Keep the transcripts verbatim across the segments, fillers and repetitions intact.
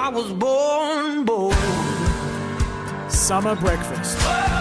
I was born, born. Summer breakfast.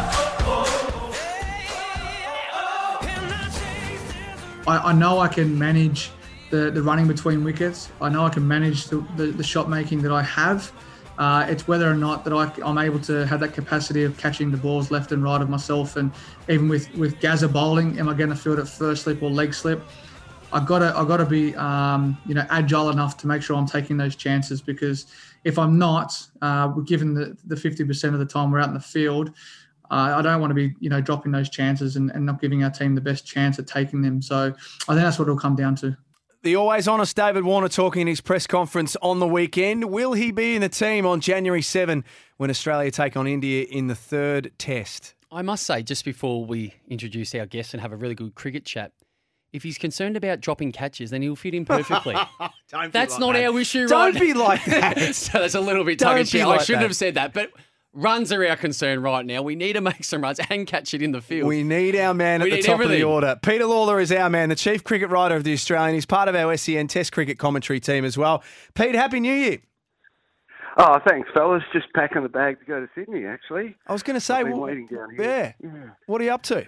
I, I know I can manage the, the running between wickets. I know I can manage the, the, the shot making that I have. Uh, it's whether or not that I, I'm able to have that capacity of catching the balls left and right of myself. And even with, with Gazza bowling, am I going to field it first slip or leg slip? I've got to, I've got to be, um, you know, agile enough to make sure I'm taking those chances, because if I'm not, uh, given the, the fifty percent of the time we're out in the field, uh, I don't want to be, you know, dropping those chances and, and not giving our team the best chance at taking them. So I think that's what it'll come down to. The always honest David Warner talking in his press conference on the weekend. Will he be in the team on January seventh when Australia take on India in the third test? I must say, just before we introduce our guest and have a really good cricket chat, if he's concerned about dropping catches, then he'll fit in perfectly. Don't That's like not that. our issue, Don't right? be like that. So that's a little bit Don't tongue-in-cheek. be like I shouldn't that. have said that, but runs are our concern right now. We need to make some runs and catch it in the field. We need our man We at the need top of everything. the order. Peter Lawler is our man, the chief cricket writer of the Australian. He's part of our S E N Test cricket commentary team as well. Pete, Happy New Year. Oh, thanks, fellas. Just packing the bag to go to Sydney, actually. I was going to say, I've been well, waiting down here. yeah. Yeah. What are you up to?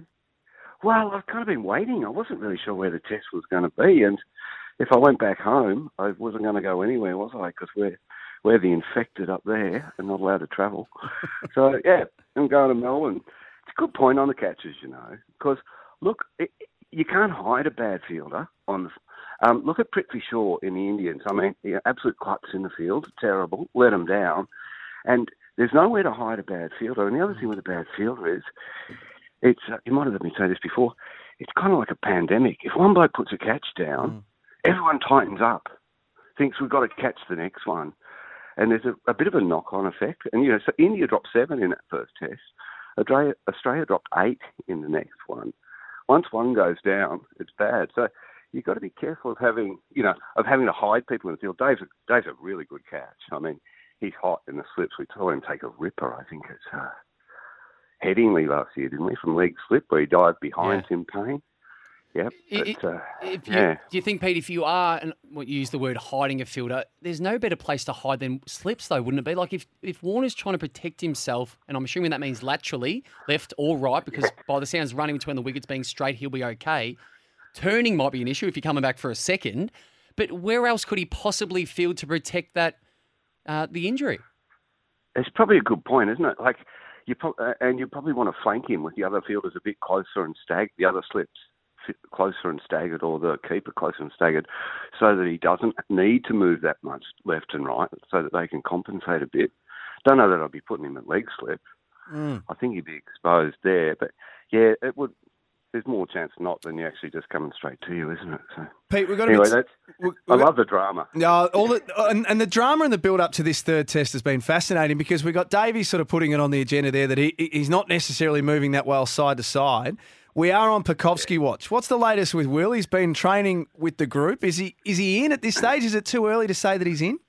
Well, I've kind of been waiting. I wasn't really sure where the test was going to be, and if I went back home, I wasn't going to go anywhere, was I? Because we're we're the infected up there and not allowed to travel. So yeah, I'm going to Melbourne. It's a good point on the catches, you know, because look, it, you can't hide a bad fielder on the. Um, look at Prithvi Shaw in the Indians. I mean, you know, absolute clutch in the field, terrible, let him down, and there's nowhere to hide a bad fielder. And the other thing with a bad fielder is, it's uh, you might have heard me say this before. It's kind of like a pandemic. If one bloke puts a catch down, mm. everyone tightens up, thinks we've got to catch the next one, and there's a, a bit of a knock-on effect. And you know, so India dropped seven in that first test. Australia, Australia dropped eight in the next one. Once one goes down, it's bad. So you've got to be careful of having, you know, of having to hide people in the field. Dave's a, Dave's a really good catch. I mean, he's hot in the slips. We saw him take a ripper. I think it's. Uh, Headingley last year, didn't we? From leg slip, where he dived behind Yeah. Tim Payne. Yep. It- But, uh, If you, yeah. Do you think, Pete, if you are, and what you use the word hiding a fielder, there's no better place to hide than slips, though, wouldn't it be? Like if, if Warner's trying to protect himself, and I'm assuming that means laterally, left or right, because by the sounds running between the wickets being straight, he'll be okay. Turning might be an issue if you're coming back for a second, but where else could he possibly field to protect that uh, the injury? It's probably a good point, isn't it? Like, you pro- uh, and you probably want to flank him with the other fielders a bit closer and stag the other slips fit closer and staggered, or the keeper closer and staggered, so that he doesn't need to move that much left and right, so that they can compensate a bit. Don't know that I'd be putting him at leg slip. Mm. I think he'd be exposed there, but yeah, it would. There's more chance not than you actually just coming straight to you, isn't it? So, Pete, we've got to anyway, be... that's, we- I we've love the drama. No, all the, and, and the drama and the build-up to this third test has been fascinating, because we got Davies sort of putting it on the agenda there that he he's not necessarily moving that well side to side. We are on Pekovsky watch. What's the latest with Will? He's been training with the group. Is he is he in at this stage? Is it too early to say that he's in?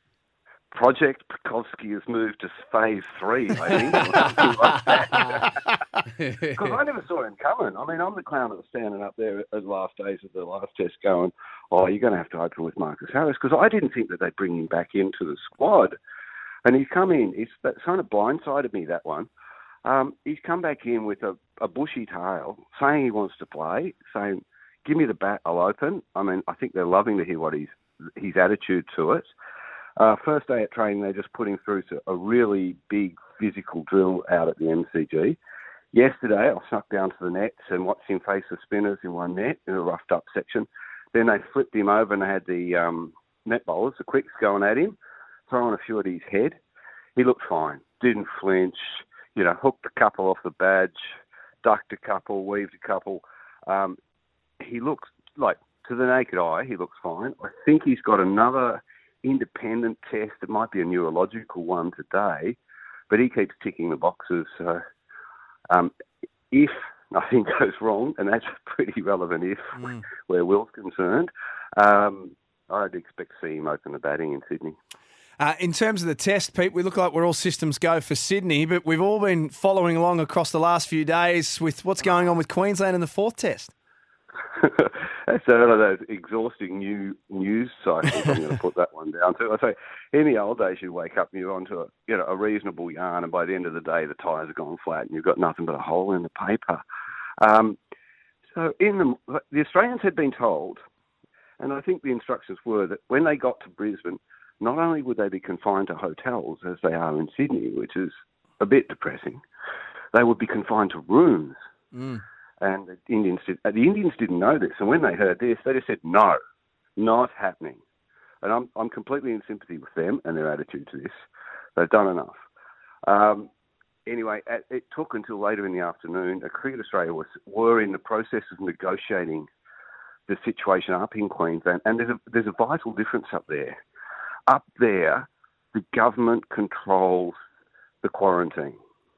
Project Pekovsky has moved to phase three, I think. or something like that. Because I never saw him coming. I mean, I'm the clown that was standing up there at the last days of the last test going, oh, you're going to have to open with Marcus Harris, because I didn't think that they'd bring him back into the squad. And he's come in. He's that kind of blindsided me, that one. Um, he's come back in with a, a bushy tail, saying he wants to play, saying, give me the bat, I'll open. I mean, I think they're loving to hear what he's, his attitude to it. Uh, first day at training, they just put him through to a really big physical drill out at the M C G. Yesterday, I snuck down to the nets and watched him face the spinners in one net in a roughed up section. Then they flipped him over and they had the um, net bowlers, the quicks, going at him, throwing a few at his head. He looked fine, didn't flinch, you know, hooked a couple off the badge, ducked a couple, weaved a couple. Um, he looks like, to the naked eye, he looks fine. I think he's got another independent test. It might be a neurological one today, but he keeps ticking the boxes. So um, if nothing goes wrong, and that's a pretty relevant if mm. where Will's concerned, um, I'd expect to see him open the batting in Sydney. Uh, in terms of the test, Pete, we look like we're all systems go for Sydney, but we've all been following along across the last few days with what's going on with Queensland in the fourth test. That's one of those exhausting new news cycles. I'm going to put that one down to. I say, in the old days, you'd wake up and you're onto a, you know, a reasonable yarn, and by the end of the day, the tyres are gone flat and you've got nothing but a hole in the paper. Um, so in the, the Australians had been told, and I think the instructions were that when they got to Brisbane, not only would they be confined to hotels as they are in Sydney, which is a bit depressing, they would be confined to rooms. Mm. And the Indians, did, uh, the Indians didn't know this. And when they heard this, they just said, no, not happening. And I'm, I'm completely in sympathy with them and their attitude to this. They've done enough. Um, anyway, it, it took until later in the afternoon. Uh, Cricket Australia was, were in the process of negotiating the situation up in Queensland. And there's a, there's a vital difference up there. Up there, the government controls the quarantine.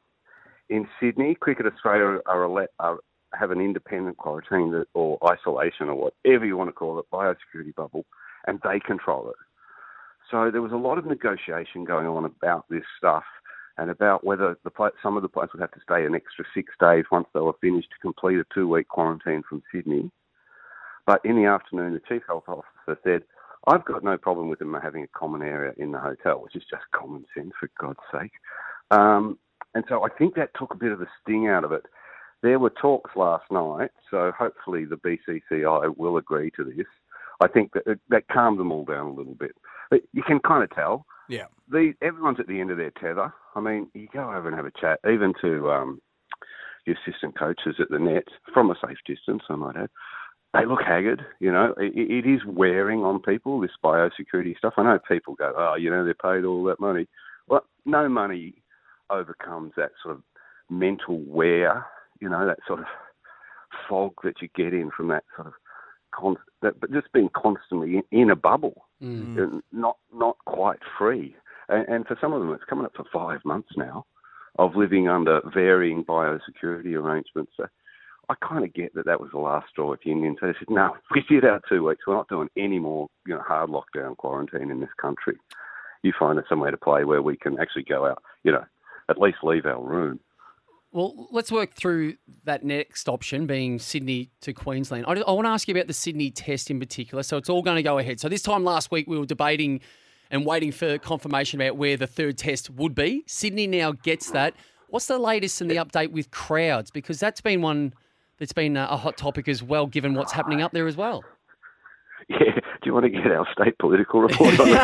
In Sydney, Cricket Australia are, are, are have an independent quarantine that, or isolation or whatever you want to call it, biosecurity bubble, and they control it. So there was a lot of negotiation going on about this stuff and about whether the some of the players would have to stay an extra six days once they were finished to complete a two-week quarantine from Sydney. But in the afternoon, the Chief Health Officer said, I've got no problem with them having a common area in the hotel, which is just common sense, for God's sake. Um, and so I think that took a bit of the sting out of it. There were talks last night, so hopefully the B C C I will agree to this. I think that that calmed them all down a little bit. But you can kind of tell. Yeah. The, everyone's at the end of their tether. I mean, you go over and have a chat, even to um, your assistant coaches at the net, from a safe distance, I might add. They look haggard, you know. It, it is wearing on people, this biosecurity stuff. I know people go, oh, you know, they're paid all that money. Well, no money overcomes that sort of mental wear, you know, that sort of fog that you get in from that sort of, con- that, but just being constantly in, in a bubble, Mm. and not not quite free. And, and for some of them, it's coming up for five months now of living under varying biosecurity arrangements. So I kind of get that that was the last straw with the Indians. They said, no, we did our two weeks. We're not doing any more, you know, hard lockdown quarantine in this country. You find us somewhere to play where we can actually go out, you know, at least leave our room. Well, let's work through that next option, being Sydney to Queensland. I, I want to ask you about the Sydney test in particular. So it's all going to go ahead. So this time last week, we were debating and waiting for confirmation about where the third test would be. Sydney now gets that. What's the latest in the update with crowds? Because that's been one that's been a hot topic as well, given what's happening up there as well. Yeah, do you want to get our state political report on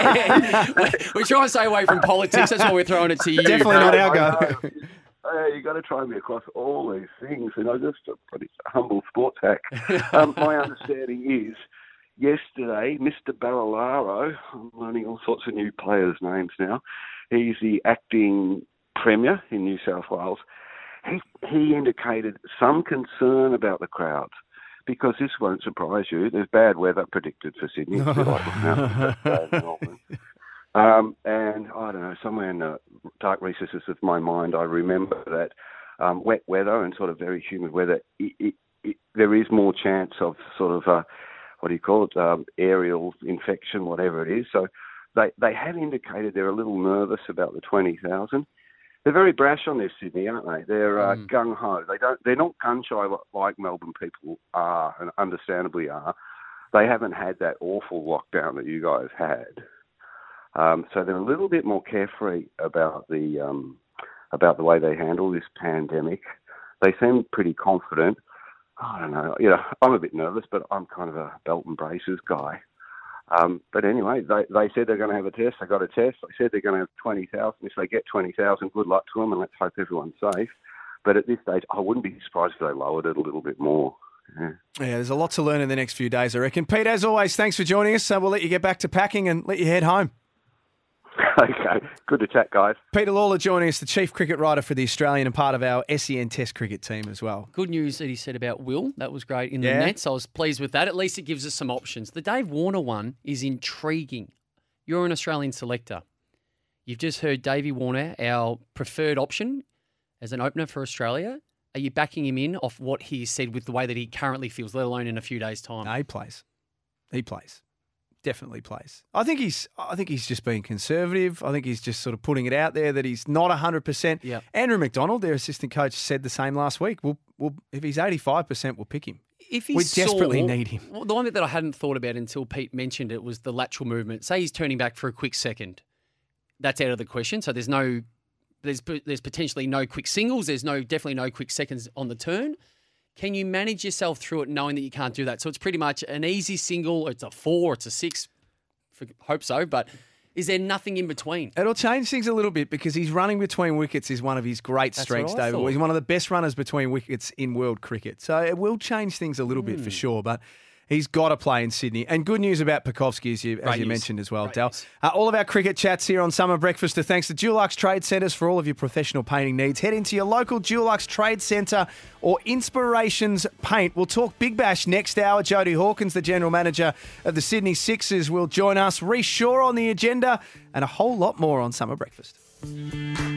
that? We're trying to stay away from politics. That's why we're throwing it to you. Definitely not our go. Uh, you got to try me across all these things, and I'm just a pretty humble sports hack. Um, my understanding is, yesterday, Mister Barilaro, I'm learning all sorts of new players' names now. He's the acting premier in New South Wales. He, he indicated some concern about the crowds, because this won't surprise you. There's bad weather predicted for Sydney. It's a bit like now, bad in Melbourne. Um, and I don't know, somewhere in the dark recesses of my mind, I remember that um, wet weather and sort of very humid weather, it, it, it, there is more chance of sort of, uh, what do you call it, um, aerial infection, whatever it is. So they, they have indicated they're a little nervous about the twenty thousand. They're very brash on this, Sydney, aren't they? They're uh, mm. gung-ho. They don't, they're not gun-shy like Melbourne people are, and understandably are. They haven't had that awful lockdown that you guys had. Um, so they're a little bit more carefree about the um, about the way they handle this pandemic. They seem pretty confident. I don't know. You know, I'm a bit nervous, but I'm kind of a belt and braces guy. Um, but anyway, they, they said they're going to have a test. They got a test. They said they're going to have twenty thousand. If they get twenty thousand, good luck to them, and let's hope everyone's safe. But at this stage, I wouldn't be surprised if they lowered it a little bit more. Yeah. yeah, there's a lot to learn in the next few days, I reckon. Pete, as always, thanks for joining us. So we'll let you get back to packing and let you head home. Okay, good to chat, guys. Peter Lawler joining us, the chief cricket writer for the Australian and part of our S E N Test cricket team as well. Good news that he said about Will. That was great in the Yeah. Nets. I was pleased with that. At least it gives us some options. The Dave Warner one is intriguing. You're an Australian selector. You've just heard Davey Warner, our preferred option as an opener for Australia. Are you backing him in off what he said with the way that he currently feels, let alone in a few days' time? No, he plays. He plays. Definitely plays. I think he's. I think he's just being conservative. I think he's just sort of putting it out there that he's not a hundred percent. Yeah. Andrew McDonald, their assistant coach, said the same last week. We'll, we'll if he's eighty-five percent, we'll pick him. If he's We desperately sore- need him. Well, the one bit that I hadn't thought about until Pete mentioned it was the lateral movement. Say he's turning back for a quick second. That's out of the question. So there's no, there's there's potentially no quick singles. There's no definitely no quick seconds on the turn. Can you manage yourself through it knowing that you can't do that? So it's pretty much an easy single. It's a four. It's a six. For, hope so, but. Is there nothing in between? It'll change things a little bit because he's running between wickets is one of his great That's strengths, what I David. thought. He's one of the best runners between wickets in world cricket. So it will change things a little bit for sure, but he's got to play in Sydney. And good news about Pekowski, as you, as Great you news. mentioned as well, Great Dal. news. Uh, all of our cricket chats here on Summer Breakfast are thanks to Dulux Trade Centres for all of your professional painting needs. Head into your local Dulux Trade Centre or Inspirations Paint. We'll talk Big Bash next hour. Jody Hawkins, the General Manager of the Sydney Sixers, will join us. Reece Shaw on the agenda and a whole lot more on Summer Breakfast.